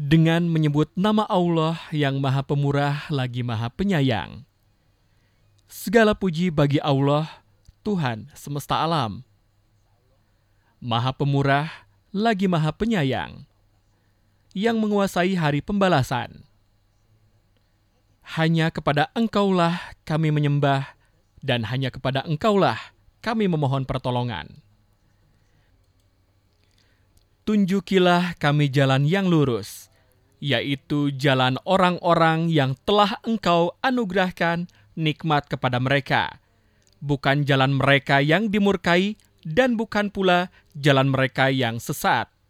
dengan menyebut nama Allah yang Maha Pemurah lagi Maha Penyayang. Segala puji bagi Allah, Tuhan semesta alam. Maha Pemurah lagi Maha Penyayang, yang menguasai hari pembalasan. Hanya kepada Engkaulah kami menyembah, dan hanya kepada Engkaulah kami memohon pertolongan. Tunjukilah kami jalan yang lurus, yaitu jalan orang-orang yang telah Engkau anugerahkan nikmat kepada mereka, bukan jalan mereka yang dimurkai dan bukan pula jalan mereka yang sesat.